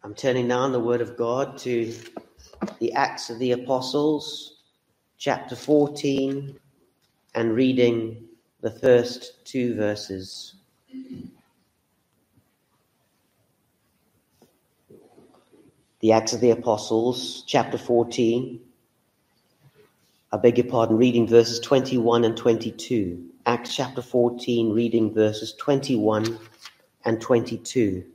I'm turning now in the Word of God to the Acts of the Apostles, chapter 14, and reading the first two verses. The Acts of the Apostles, chapter 14. I beg your pardon, reading verses 21 and 22. Acts chapter 14, reading verses 21 and 22.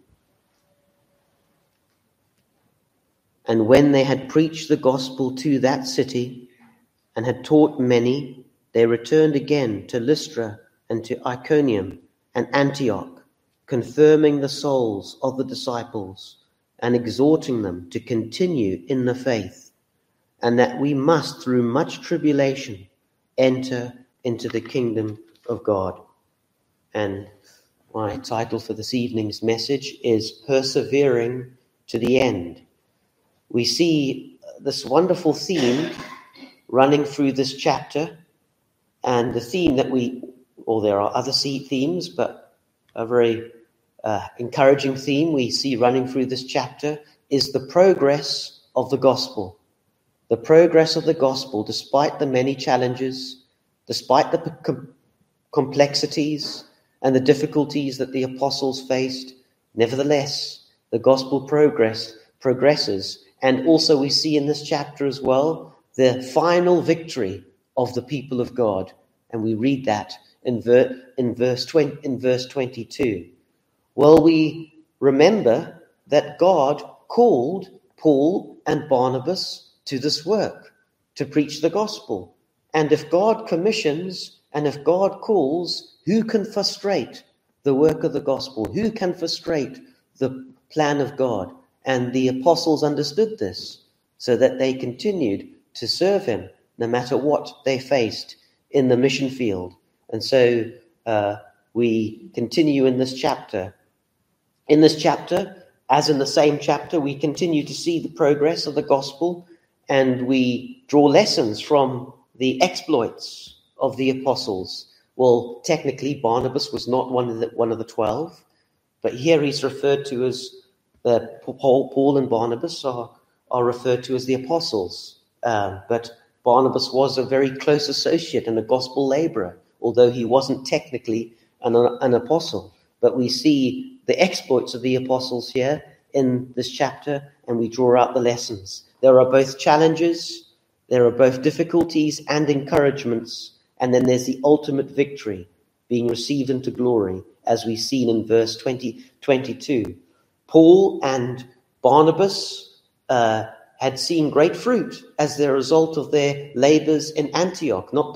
And when they had preached the gospel to that city and had taught many, they returned again to Lystra and to Iconium and Antioch, confirming the souls of the disciples and exhorting them to continue in the faith, and that we must, through much tribulation, enter into the kingdom of God. And my title for this evening's message is Persevering to the End. We see this wonderful theme running through this chapter, and the theme that there are other themes, but a very encouraging theme we see running through this chapter is the progress of the gospel. The progress of the gospel, despite the many challenges, despite the complexities and the difficulties that the apostles faced, nevertheless, the gospel progresses. And also we see in this chapter as well the final victory of the people of God. And we read that in verse 22. Well, we remember that God called Paul and Barnabas to this work, to preach the gospel. And if God commissions and if God calls, who can frustrate the work of the gospel? Who can frustrate the plan of God? And the apostles understood this, so that they continued to serve him no matter what they faced in the mission field. And so we continue in this chapter. In this chapter, as in the same chapter, we continue to see the progress of the gospel, and we draw lessons from the exploits of the apostles. Well, technically, Barnabas was not one of the 12, but here he's referred to as Paul and Barnabas are referred to as the apostles. But Barnabas was a very close associate and a gospel laborer, although he wasn't technically an apostle. But we see the exploits of the apostles here in this chapter, and we draw out the lessons. There are both challenges, there are both difficulties and encouragements, and then there's the ultimate victory being received into glory, as we've seen in verse 22. Paul and Barnabas had seen great fruit as the result of their labors in Antioch, not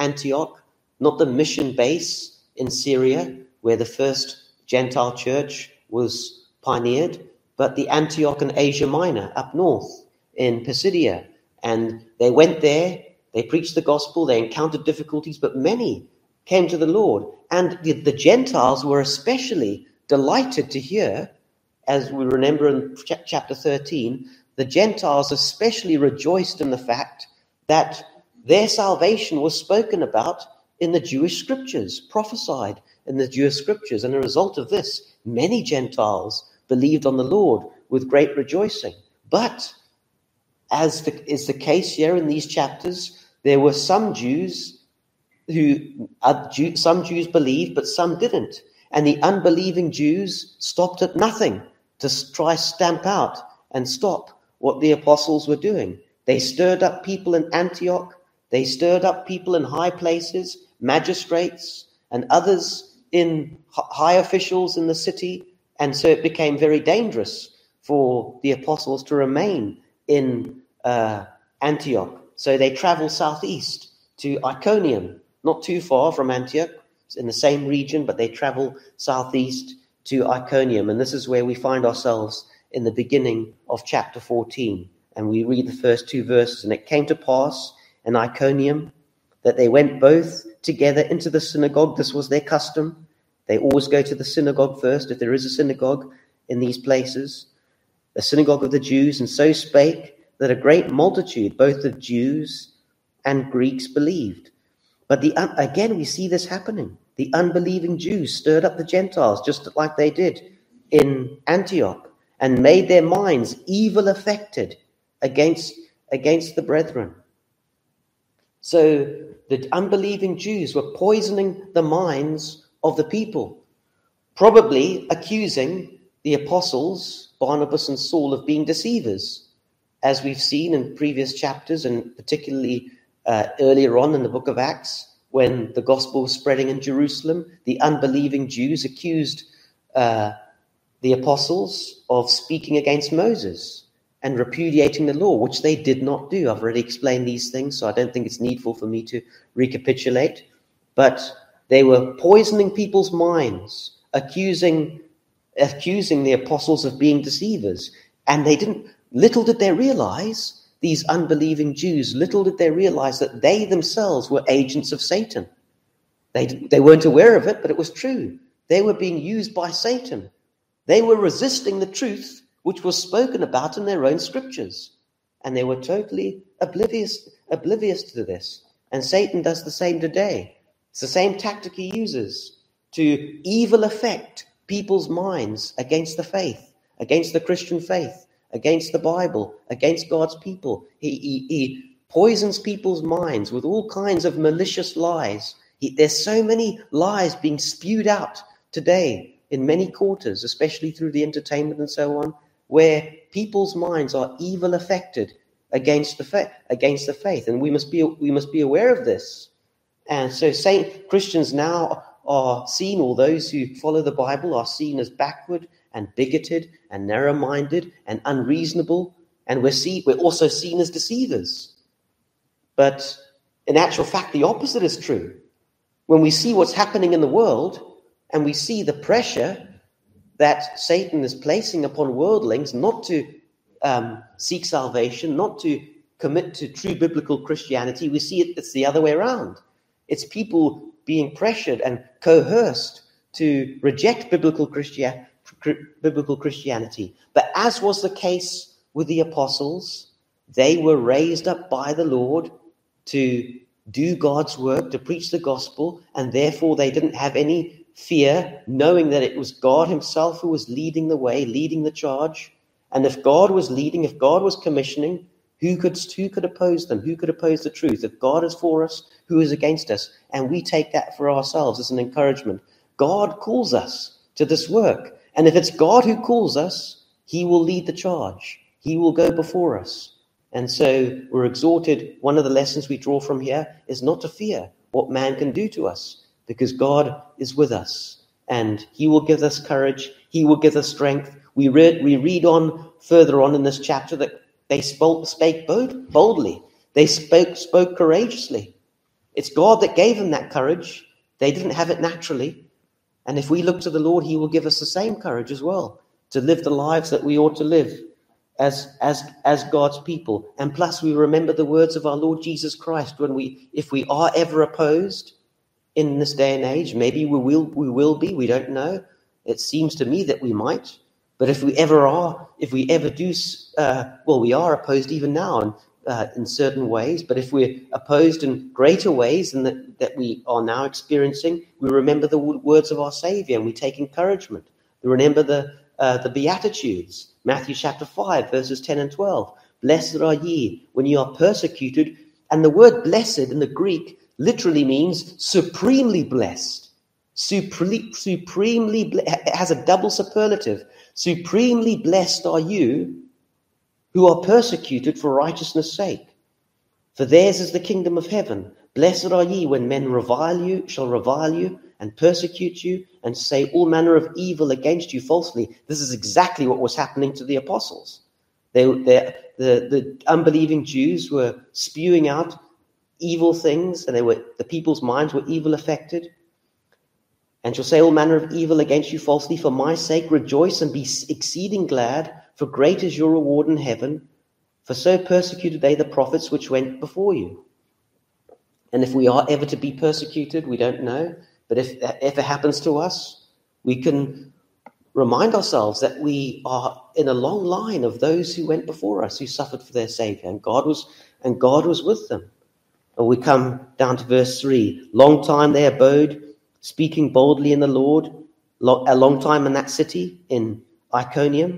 the mission base in Syria, where the first Gentile church was pioneered, but the Antioch in Asia Minor, up north in Pisidia. And they went there, they preached the gospel, they encountered difficulties, but many came to the Lord. And the Gentiles were especially delighted to hear, as we remember in chapter 13, the Gentiles especially rejoiced in the fact that their salvation was spoken about in the Jewish scriptures, prophesied in the Jewish scriptures. And as a result of this, many Gentiles believed on the Lord with great rejoicing. But as is the case here in these chapters, there were some Jews some Jews believed, but some didn't. And the unbelieving Jews stopped at nothing to try stamp out and stop what the apostles were doing. They stirred up people in Antioch. They stirred up people in high places, magistrates and others in high officials in the city. And so it became very dangerous for the apostles to remain in Antioch. So they traveled southeast to Iconium, not too far from Antioch. It's in the same region, but they travel southeast to Iconium. And this is where we find ourselves in the beginning of chapter 14. And we read the first two verses. And it came to pass in Iconium that they went both together into the synagogue. This was their custom. They always go to the synagogue first, if there is a synagogue in these places, the synagogue of the Jews, and so spake that a great multitude, both of Jews and Greeks, believed. But again, we see this happening. The unbelieving Jews stirred up the Gentiles, just like they did in Antioch. and made their minds evil affected against the brethren. So the unbelieving Jews were poisoning the minds of the people, probably accusing the apostles, Barnabas and Saul, of being deceivers, as we've seen in previous chapters, and particularly earlier on in the book of Acts, when the gospel was spreading in Jerusalem. The unbelieving Jews accused the apostles of speaking against Moses and repudiating the law, which they did not do. I've already explained these things, so I don't think it's needful for me to recapitulate. But they were poisoning people's minds, accusing the apostles of being deceivers. And little did they realize, these unbelieving Jews, little did they realize that they themselves were agents of Satan. They weren't aware of it, but it was true. They were being used by Satan. They were resisting the truth which was spoken about in their own scriptures. And they were totally oblivious to this. And Satan does the same today. It's the same tactic he uses to evil affect people's minds against the faith, against the Christian faith, against the Bible, against God's people. He poisons people's minds with all kinds of malicious lies. There's so many lies being spewed out today in many quarters, especially through the entertainment and so on, where people's minds are evil affected against the faith, and we must be aware of this. And so, Christians now are seen, or those who follow the Bible are seen as backward and bigoted and narrow-minded and unreasonable, and we're also seen as deceivers. But in actual fact, the opposite is true. When we see what's happening in the world, and we see the pressure that Satan is placing upon worldlings not to seek salvation, not to commit to true biblical Christianity, we see it's the other way around. It's people being pressured and coerced to reject biblical Christianity. But as was the case with the apostles, they were raised up by the Lord to do God's work, to preach the gospel, and therefore they didn't have any fear, knowing that it was God himself who was leading the way, leading the charge. And if God was leading, if God was commissioning, who could oppose them? Who could oppose the truth? If God is for us, who is against us? And we take that for ourselves as an encouragement. God calls us to this work. And if it's God who calls us, he will lead the charge. He will go before us. And so we're exhorted, one of the lessons we draw from here is not to fear what man can do to us, because God is with us, and he will give us courage. He will give us strength. We read on further on in this chapter that they spake boldly. They spoke courageously. It's God that gave them that courage. They didn't have it naturally. And if we look to the Lord, he will give us the same courage as well to live the lives that we ought to live as God's people. And plus, we remember the words of our Lord Jesus Christ if we are ever opposed in this day and age. Maybe we will be, we don't know. It seems to me that we might. But if we ever do, we are opposed even now in certain ways. But if we're opposed in greater ways than that we are now experiencing, we remember the words of our Savior and we take encouragement. We remember the Beatitudes, Matthew chapter 5, verses 10 and 12. Blessed are ye when you are persecuted. And the word blessed in the Greek literally means supremely blessed. It has a double superlative. Supremely blessed are you who are persecuted for righteousness' sake, for theirs is the kingdom of heaven. Blessed are ye when men shall revile you and persecute you and say all manner of evil against you falsely. This is exactly what was happening to the apostles. The unbelieving Jews were spewing out evil things, and the people's minds were evil affected. And shall say all manner of evil against you falsely. For my sake rejoice and be exceeding glad, for great is your reward in heaven. For so persecuted they the prophets which went before you. And if we are ever to be persecuted, we don't know. But if that ever happens to us, we can remind ourselves that we are in a long line of those who went before us, who suffered for their Savior, and God was with them. And we come down to verse 3. Long time they abode, speaking boldly in the Lord, a long time in that city, in Iconium.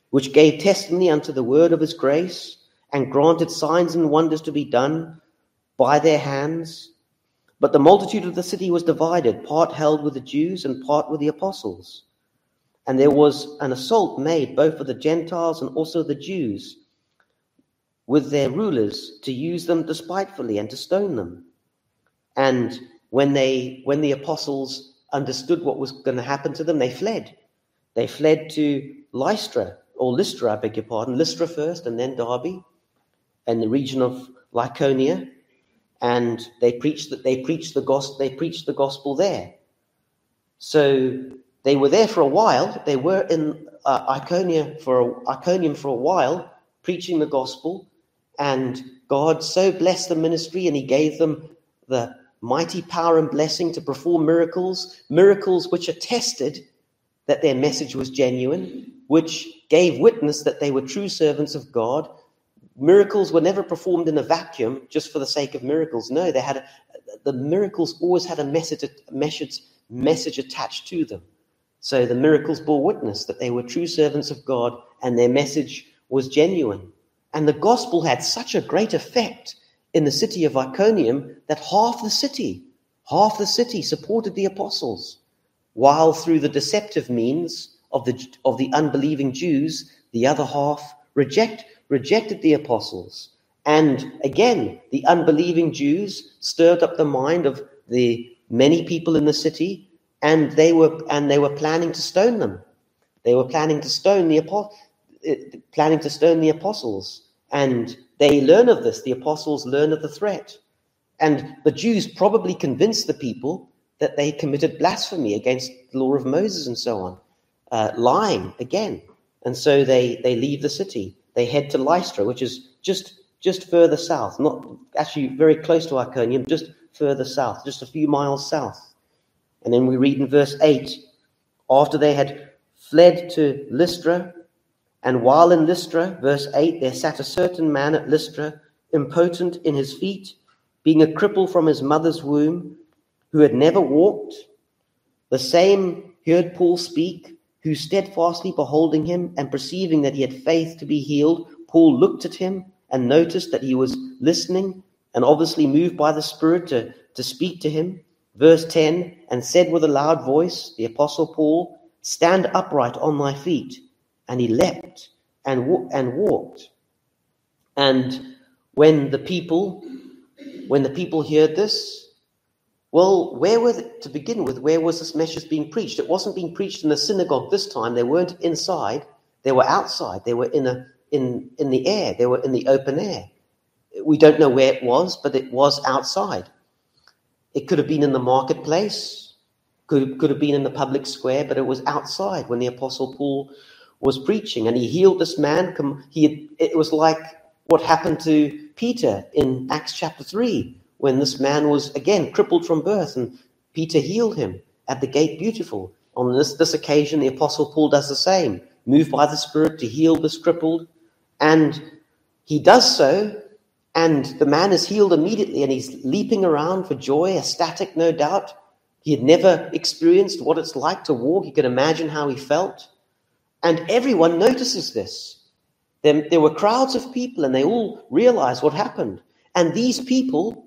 which gave testimony unto the word of his grace, and granted signs and wonders to be done by their hands. But the multitude of the city was divided, part held with the Jews and part with the apostles. And there was an assault made both of the Gentiles and also the Jews with their rulers to use them despitefully and to stone them. And when the apostles understood what was going to happen to them, they fled. They fled to Lystra, I beg your pardon, Lystra first and then Derbe, and the region of Lycaonia, and they preached the gospel there. So they were there for a while. They were in Iconium for a while, preaching the gospel, and God so blessed the ministry, and he gave them the mighty power and blessing to perform miracles which attested that their message was genuine, which gave witness that they were true servants of God. Miracles were never performed in a vacuum just for the sake of miracles. No, the miracles always had a message attached to them. So the miracles bore witness that they were true servants of God and their message was genuine. And the gospel had such a great effect in the city of Iconium that half the city supported the apostles, while through the deceptive means of the unbelieving Jews, the other half rejected the apostles. And again, the unbelieving Jews stirred up the mind of the many people in the city, and they were planning to stone them. They were planning to stone the apostles. And they learn of this. The apostles learn of the threat. And the Jews probably convinced the people that they committed blasphemy against the law of Moses and so on, lying again. And so they leave the city. They head to Lystra, which is just further south, not actually very close to Iconium, just further south, just a few miles south. And then we read in verse 8, after they had fled to Lystra, and while in Lystra, verse 8, there sat a certain man at Lystra, impotent in his feet, being a cripple from his mother's womb, who had never walked. The same heard Paul speak, who steadfastly beholding him and perceiving that he had faith to be healed, Paul looked at him and noticed that he was listening and obviously moved by the Spirit to speak to him. Verse 10, and said with a loud voice, the Apostle Paul, stand upright on thy feet. And he leapt and walked. And when the people heard this, well, where was this message being preached? It wasn't being preached in the synagogue this time. They weren't inside. They were outside. They were in the air. They were in the open air. We don't know where it was, but it was outside. It could have been in the marketplace, could have been in the public square, but it was outside when the Apostle Paul was preaching, and he healed this man. It was like what happened to Peter in Acts chapter 3, when this man was, again, crippled from birth, and Peter healed him at the gate beautiful. On this occasion, the Apostle Paul does the same, moved by the Spirit to heal this crippled, and he does so, and the man is healed immediately, and he's leaping around for joy, ecstatic, no doubt. He had never experienced what it's like to walk. You can imagine how he felt. And everyone notices this. There were crowds of people, and they all realized what happened. And these people,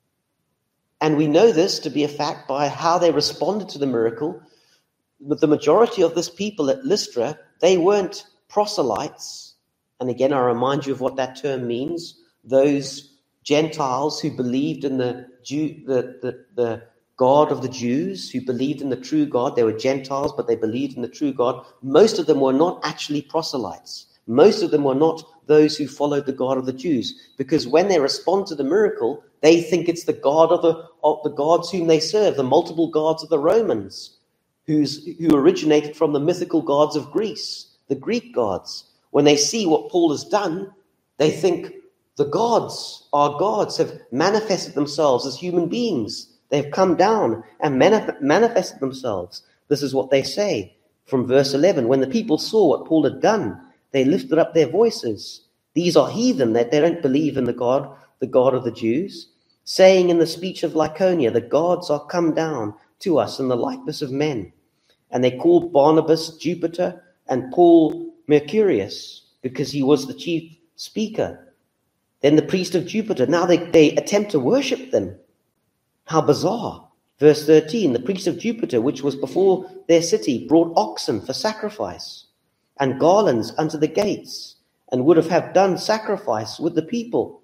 and we know this to be a fact by how they responded to the miracle, but the majority of this people at Lystra, they weren't proselytes. And again, I remind you of what that term means. Those Gentiles who believed in the God of the Jews, who believed in the true God. They were Gentiles, but they believed in the true God. Most of them were not actually proselytes. Most of them were not those who followed the God of the Jews, because when they respond to the miracle, they think it's the God of the gods whom they serve, the multiple gods of the Romans, who originated from the mythical gods of Greece, the Greek gods. When they see what Paul has done, they think the gods, our gods, have manifested themselves as human beings. They've come down and manifested themselves. This is what they say from verse 11. When the people saw what Paul had done, they lifted up their voices. These are heathen, that they don't believe in the God of the Jews, saying in the speech of Lycaonia, the gods are come down to us in the likeness of men. And they called Barnabas Jupiter and Paul Mercurius, because he was the chief speaker. Then the priest of Jupiter. Now they attempt to worship them. How bizarre. Verse 13, the priest of Jupiter, which was before their city, brought oxen for sacrifice and garlands unto the gates, and would have done sacrifice with the people.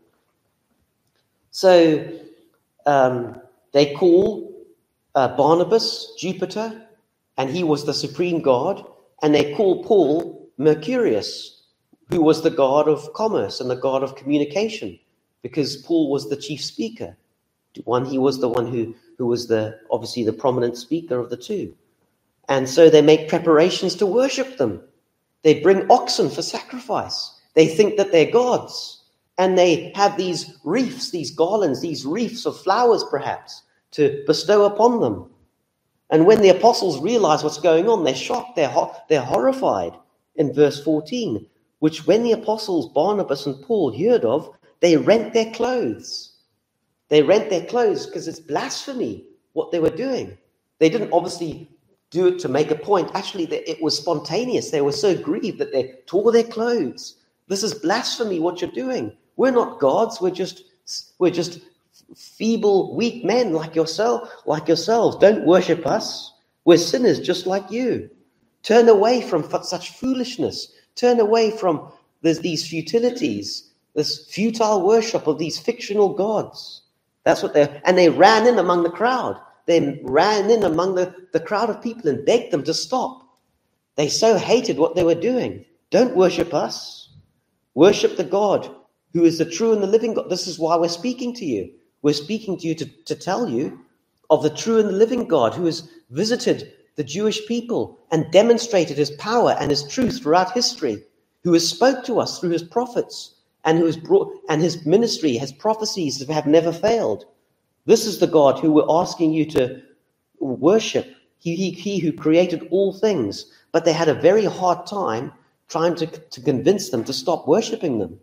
So they call Barnabas Jupiter, and he was the supreme god, and they call Paul Mercurius, who was the god of commerce and the god of communication, because Paul was the chief speaker. He was the one who was obviously the prominent speaker of the two. And so they make preparations to worship them. They bring oxen for sacrifice. They think that they're gods. And they have these wreaths, these garlands, these wreaths of flowers perhaps, to bestow upon them. And when the apostles realize what's going on, they're shocked, they're horrified. In verse 14, which when the apostles Barnabas and Paul heard of, they rent their clothes. They rent their clothes because it's blasphemy what they were doing. They didn't obviously do it to make a point. Actually, it was spontaneous. They were so grieved that they tore their clothes. This is blasphemy what you're doing. We're not gods. We're just feeble, weak men like yourselves. Don't worship us. We're sinners just like you. Turn away from such foolishness. Turn away from these futilities, this futile worship of these fictional gods. That's what they ran in among the crowd. They ran in among the crowd of people and begged them to stop. They so hated what they were doing. Don't worship us. Worship the God who is the true and the living God. This is why we're speaking to you. We're speaking to you to tell you of the true and the living God who has visited the Jewish people and demonstrated his power and his truth throughout history, who has spoke to us through his prophets, and his ministry, his prophecies have never failed. This is the God who we're asking you to worship. He who created all things. But they had a very hard time trying to convince them to stop worshiping them.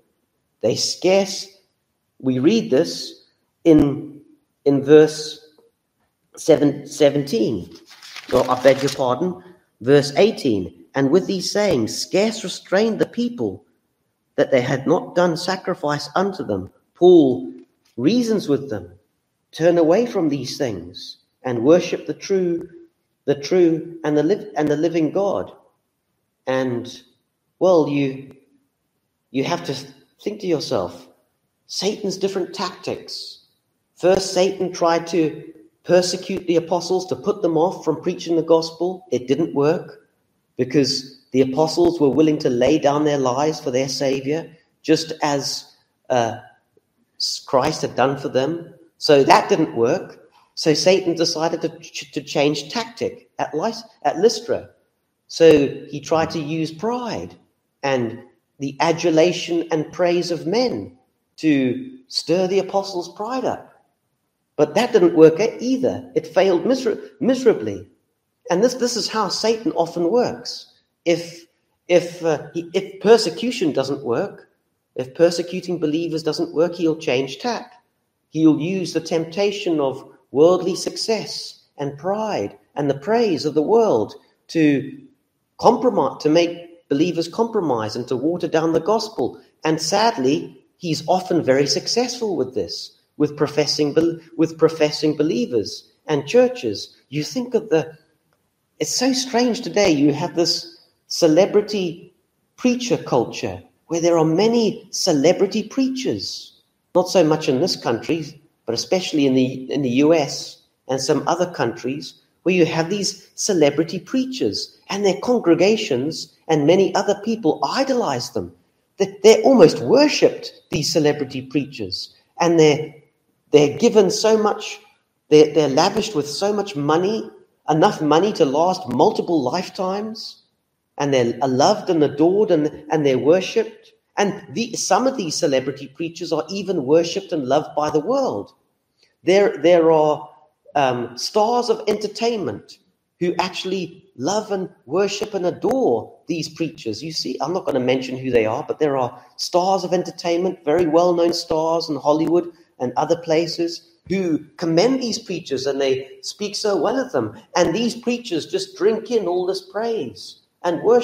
We read this in verse 17. Well, I beg your pardon. Verse 18. And with these sayings, scarce restrained the people, that they had not done sacrifice unto them. Paul reasons with them. Turn away from these things and worship the true and the living God. And well, you have to think to yourself, Satan's different tactics. First, Satan tried to persecute the apostles to put them off from preaching the gospel. It didn't work because the apostles were willing to lay down their lives for their Savior, just as Christ had done for them. So that didn't work. So Satan decided to change tactic at Lystra. So he tried to use pride and the adulation and praise of men to stir the apostles' pride up. But that didn't work either. It failed miserably. And this is how Satan often works. If persecution doesn't work, if persecuting believers doesn't work, he'll change tack. He'll use the temptation of worldly success and pride and the praise of the world to compromise, to make believers compromise and to water down the gospel. And sadly, he's often very successful with this, with professing believers and churches. You think of it's so strange today. You have this celebrity preacher culture where there are many celebrity preachers, not so much in this country, but especially in the US and some other countries, where you have these celebrity preachers and their congregations and many other people idolize them. They're almost worshipped, these celebrity preachers, and they're given so much, they're lavished with so much money, enough money to last multiple lifetimes, and they're loved and adored and they're worshipped. And some of these celebrity preachers are even worshipped and loved by the world. There are stars of entertainment who actually love and worship and adore these preachers. You see, I'm not going to mention who they are, but there are stars of entertainment, very well-known stars in Hollywood and other places, who commend these preachers and they speak so well of them. And these preachers just drink in all this praise and worship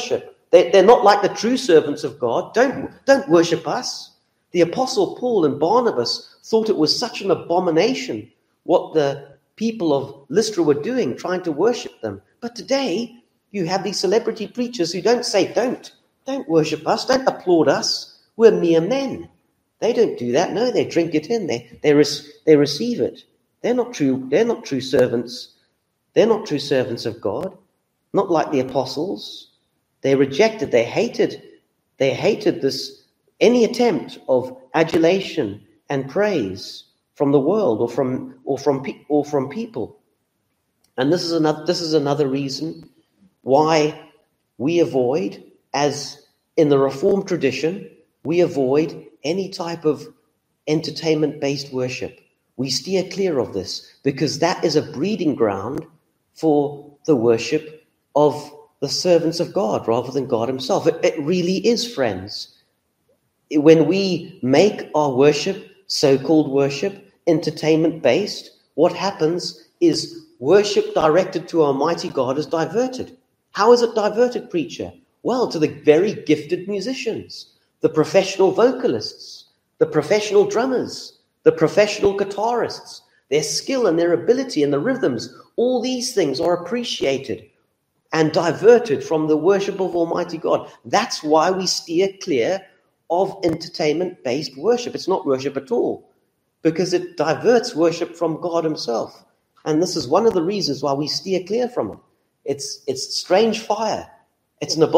They're not like the true servants of God. Don't worship us. The Apostle Paul and Barnabas thought it was such an abomination what the people of Lystra were doing, trying to worship them. But today, you have these celebrity preachers who don't say, don't worship us, don't applaud us. We're mere men. They don't do that. No, they drink it in. They receive it. They're not true servants. They're not true servants of God. Not like the apostles. They rejected, they hated this, any attempt of adulation and praise from the world or from people. And this is another reason why we avoid, as in the Reformed tradition, we avoid any type of entertainment-based worship. We steer clear of this because that is a breeding ground for the worship of the servants of God rather than God himself. It really is, friends. When we make our worship, so-called worship, entertainment-based, what happens is worship directed to Almighty God is diverted. How is it diverted, preacher? Well, to the very gifted musicians, the professional vocalists, the professional drummers, the professional guitarists. Their skill and their ability and the rhythms, all these things are appreciated and diverted from the worship of Almighty God. That's why we steer clear of entertainment-based worship. It's not worship at all, because it diverts worship from God himself. And this is one of the reasons why we steer clear from it. It's strange fire. It's an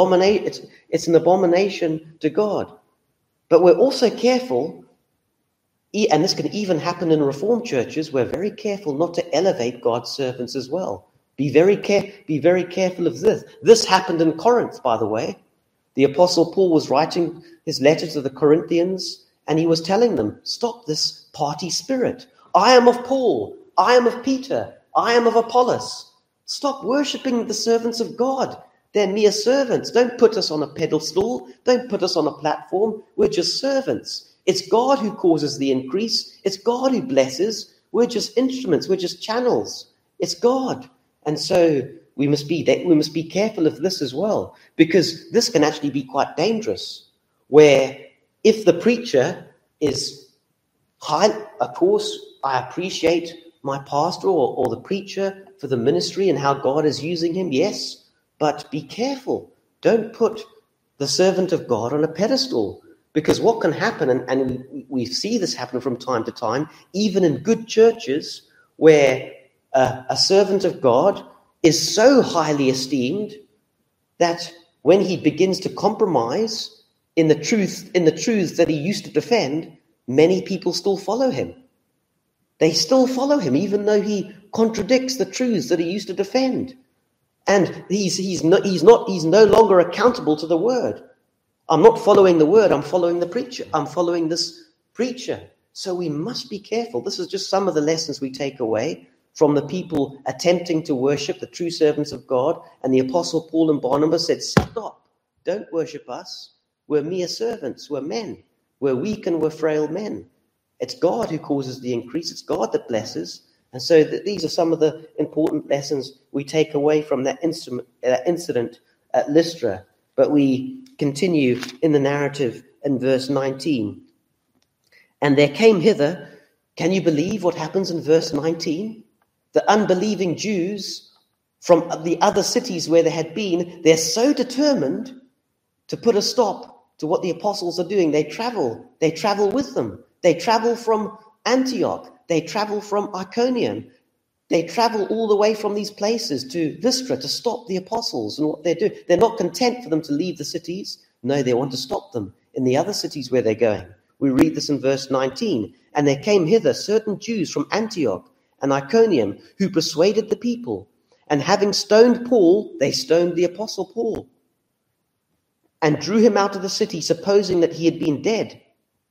abomination to God. But we're also careful, and this can even happen in Reformed churches, we're very careful not to elevate God's servants as well. Be very careful of this. This happened in Corinth, by the way. The Apostle Paul was writing his letter to the Corinthians, and he was telling them, stop this party spirit. I am of Paul. I am of Peter. I am of Apollos. Stop worshipping the servants of God. They're mere servants. Don't put us on a pedestal. Don't put us on a platform. We're just servants. It's God who causes the increase. It's God who blesses. We're just instruments. We're just channels. It's God. And so we must be careful of this as well, because this can actually be quite dangerous, where if the preacher is high, of course, I appreciate my pastor or the preacher for the ministry and how God is using him, yes, but be careful. Don't put the servant of God on a pedestal, because what can happen, and we see this happen from time to time, even in good churches, where a servant of God is so highly esteemed that when he begins to compromise in the truths that he used to defend, many people still follow him. They still follow him, even though he contradicts the truths that he used to defend. And he's no longer accountable to the word. I'm not following the word, I'm following the preacher. I'm following this preacher. So we must be careful. This is just some of the lessons we take away from the people attempting to worship the true servants of God. And the Apostle Paul and Barnabas said, stop, don't worship us. We're mere servants, we're men. We're weak and we're frail men. It's God who causes the increase. It's God that blesses. And so these are some of the important lessons we take away from that incident at Lystra. But we continue in the narrative in verse 19. And there came hither, can you believe what happens in verse 19? The unbelieving Jews from the other cities where they had been, they're so determined to put a stop to what the apostles are doing. They travel with them. They travel from Antioch. They travel from Iconium. They travel all the way from these places to Lystra to stop the apostles and what they're doing. They're not content for them to leave the cities. No, they want to stop them in the other cities where they're going. We read this in verse 19. And there came hither certain Jews from Antioch and Iconium, who persuaded the people. And having stoned Paul, they stoned the apostle Paul, and drew him out of the city, supposing that he had been dead.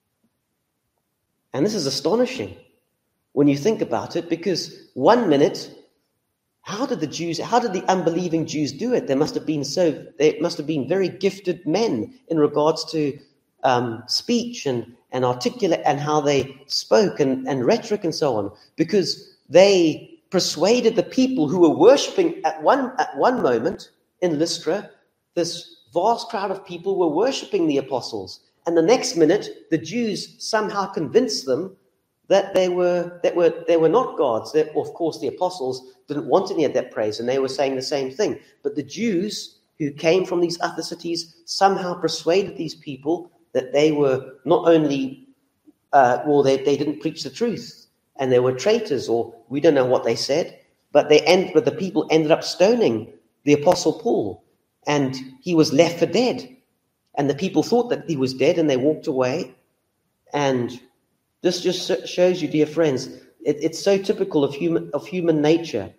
And this is astonishing when you think about it, because 1 minute, how did the unbelieving Jews do it? They must have been very gifted men in regards to speech and articulate and how they spoke and rhetoric and so on, because they persuaded the people who were worshipping at one moment in Lystra this vast crowd of people were worshipping the apostles. And the next minute, the Jews somehow convinced them that they were not gods. Of course, the apostles didn't want any of that praise, and they were saying the same thing. But the Jews who came from these other cities somehow persuaded these people that they were not only, they didn't preach the truth, and they were traitors, or we don't know what they said, but the people ended up stoning the apostle Paul, and he was left for dead. And the people thought that he was dead, and they walked away. And this just shows you, dear friends, it's so typical of human nature.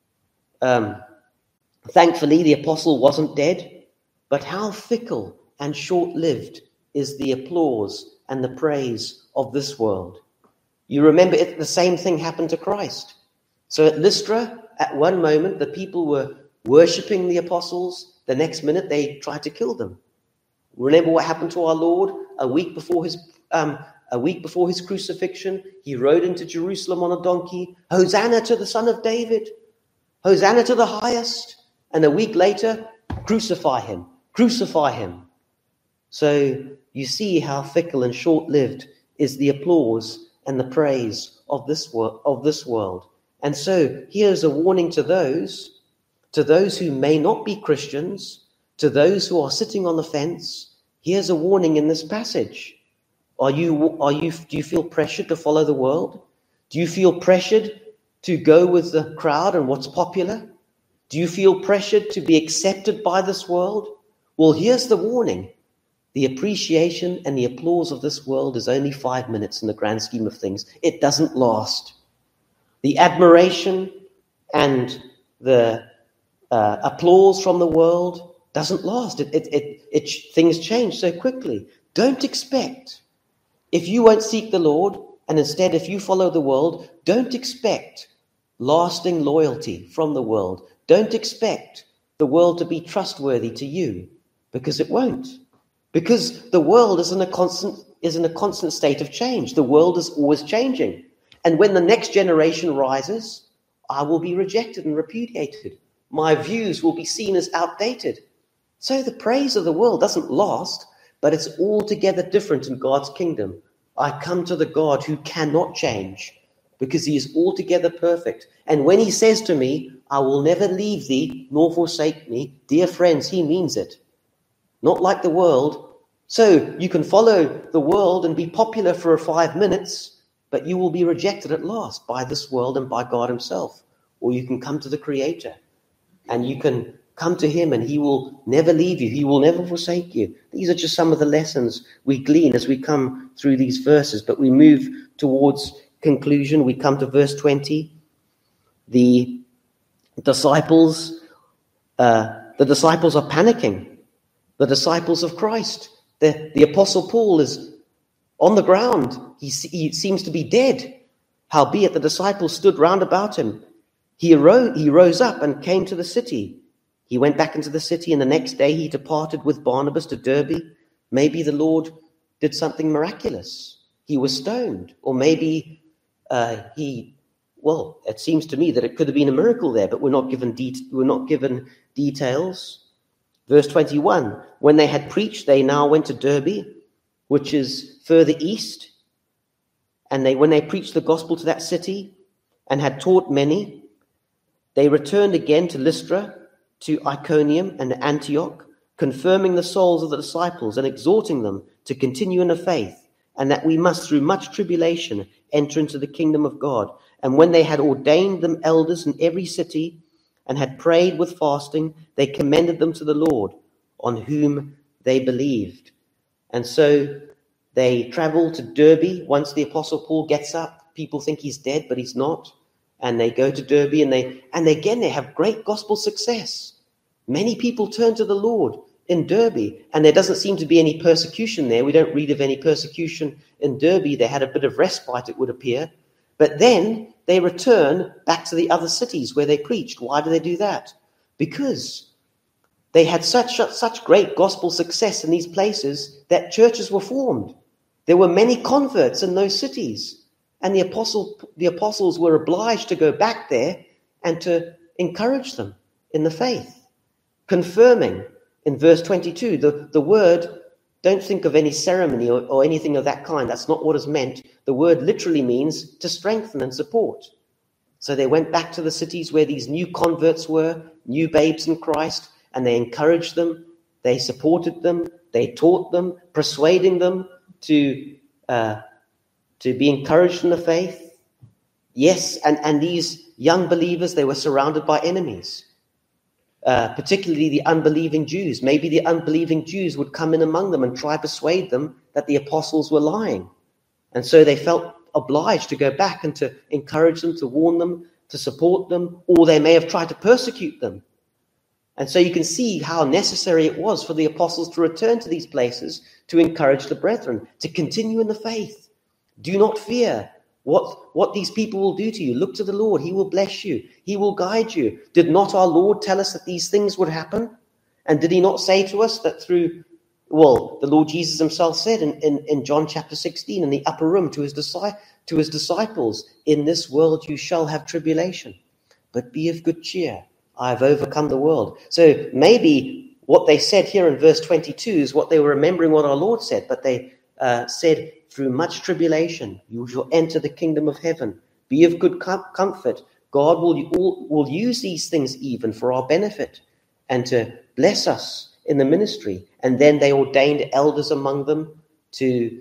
Thankfully, the apostle wasn't dead, but how fickle and short-lived is the applause and the praise of this world. You remember the same thing happened to Christ. So at Lystra, at one moment, the people were worshipping the apostles. The next minute, they tried to kill them. Remember what happened to our Lord a week before his crucifixion? He rode into Jerusalem on a donkey. Hosanna to the Son of David. Hosanna to the highest. And a week later, crucify him. Crucify him. So you see how fickle and short-lived is the applause and the praise of this world. And so here's a warning to those who may not be Christians, to those who are sitting on the fence. Here's a warning in this passage. Do you feel pressured to follow the world? Do you feel pressured to go with the crowd and what's popular? Do you feel pressured to be accepted by this world? Well, here's the warning. The appreciation and the applause of this world is only 5 minutes in the grand scheme of things. It doesn't last. The admiration and the applause from the world doesn't last. Things change so quickly. Don't expect, if you won't seek the Lord, and instead if you follow the world, don't expect lasting loyalty from the world. Don't expect the world to be trustworthy to you, because it won't. Because the world is in a constant state of change. The world is always changing. And when the next generation rises, I will be rejected and repudiated. My views will be seen as outdated. So the praise of the world doesn't last, but it's altogether different in God's kingdom. I come to the God who cannot change, because he is altogether perfect. And when he says to me, I will never leave thee nor forsake me, dear friends, he means it. Not like the world. So you can follow the world and be popular for 5 minutes, but you will be rejected at last by this world and by God himself. Or you can come to the Creator, and you can come to him, and he will never leave you. He will never forsake you. These are just some of the lessons we glean as we come through these verses. But we move towards conclusion. We come to verse 20. The disciples are panicking. The disciples of Christ. The Apostle Paul is on the ground. He seems to be dead. Howbeit the disciples stood round about him. He rose up and came to the city. He went back into the city, and the next day he departed with Barnabas to Derbe. Maybe the Lord did something miraculous. He was stoned, or maybe it seems to me that it could have been a miracle there, but we're not given details. Verse 21, when they had preached, they now went to Derbe, which is further east. And when they preached the gospel to that city and had taught many, they returned again to Lystra, to Iconium and Antioch, confirming the souls of the disciples and exhorting them to continue in the faith, and that we must through much tribulation enter into the kingdom of God. And when they had ordained them elders in every city and had prayed with fasting, they commended them to the Lord, on whom they believed. And so they travel to Derbe. Once the Apostle Paul gets up, people think he's dead, but he's not. And they go to Derbe, and again they have great gospel success. Many people turn to the Lord in Derbe, and there doesn't seem to be any persecution there. We don't read of any persecution in Derbe. They had a bit of respite, it would appear. But then they return back to the other cities where they preached. Why do they do that? Because they had such great gospel success in these places that churches were formed. There were many converts in those cities. And the apostles were obliged to go back there and to encourage them in the faith, confirming in verse 22, the word, don't think of any ceremony or anything of that kind. That's not what is meant. The word literally means to strengthen and support. So they went back to the cities where these new converts were, new babes in Christ, and they encouraged them, they supported them, they taught them, persuading them to be encouraged in the faith. Yes, and these young believers, they were surrounded by enemies, particularly the unbelieving Jews. Maybe the unbelieving Jews would come in among them and try to persuade them that the apostles were lying. And so they felt obliged to go back and to encourage them, to warn them, to support them, or they may have tried to persecute them. And so you can see how necessary it was for the apostles to return to these places to encourage the brethren, to continue in the faith. Do not fear what these people will do to you. Look to the Lord. He will bless you. He will guide you. Did not our Lord tell us that these things would happen? And did he not say to us that the Lord Jesus himself said in John chapter 16 in the upper room to his disciples, in this world you shall have tribulation, but be of good cheer. I have overcome the world. So maybe what they said here in verse 22 is what they were remembering what our Lord said, but they said, through much tribulation, you shall enter the kingdom of heaven. Be of good comfort. God will use these things even for our benefit and to bless us in the ministry. And then they ordained elders among them to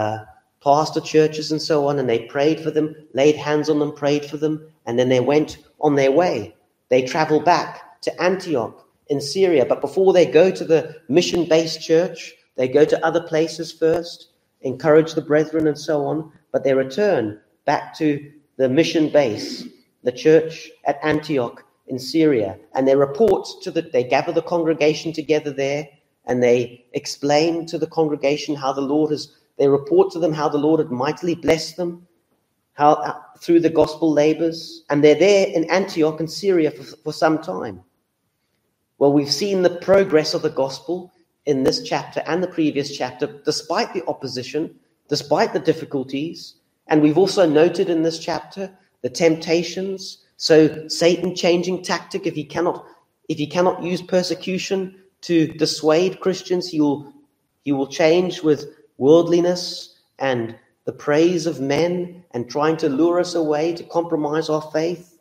pastor churches and so on. And they prayed for them, laid hands on them, prayed for them. And then they went on their way. They travel back to Antioch in Syria. But before they go to the mission-based church, they go to other places first, encourage the brethren and so on, but they return back to the mission base, the church at Antioch in Syria, and they they gather the congregation together there, and they explain to the congregation how they report to them how the Lord had mightily blessed them, how through the gospel labors, and they're there in Antioch in Syria for some time. Well, we've seen the progress of the gospel in this chapter and the previous chapter, despite the opposition, despite the difficulties. And we've also noted in this chapter the temptations. So Satan changing tactic. If he cannot use persecution to dissuade Christians, he will change with worldliness and the praise of men and trying to lure us away to compromise our faith.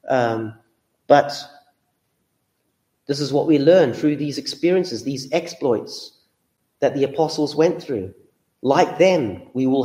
But this is what we learn through these experiences, these exploits that the apostles went through. Like them, we hope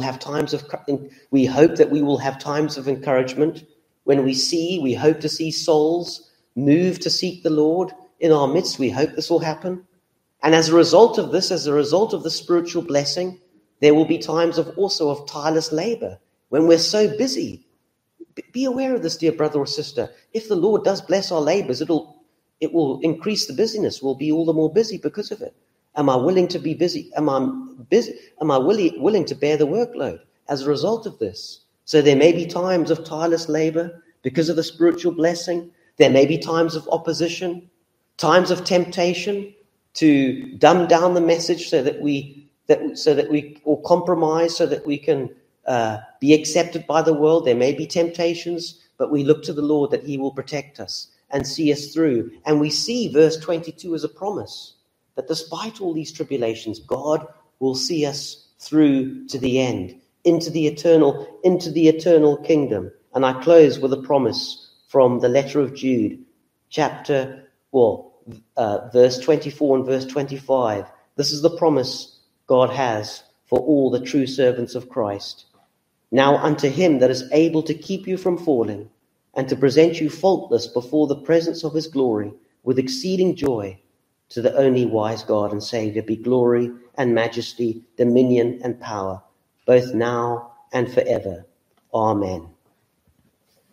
that we will have times of encouragement when we hope to see souls move to seek the Lord in our midst. We hope this will happen. And as a result of this, as a result of the spiritual blessing, there will be times of tireless labor when we're so busy. Be aware of this, dear brother or sister. If the Lord does bless our labors, it will increase the busyness. We'll be all the more busy because of it. Am I willing to be busy? Am I willing to bear the workload as a result of this? So there may be times of tireless labor because of the spiritual blessing. There may be times of opposition, times of temptation to dumb down the message so that we or compromise so that we can be accepted by the world. There may be temptations, but we look to the Lord that he will protect us and see us through. And we see verse 22 as a promise that despite all these tribulations, God will see us through to the end, into the eternal kingdom. And I close with a promise from the letter of Jude, verse 24 and verse 25. This is the promise God has for all the true servants of Christ. Now unto him that is able to keep you from falling, and to present you faultless before the presence of his glory with exceeding joy, to the only wise God and Saviour be glory and majesty, dominion and power, both now and forever. Amen.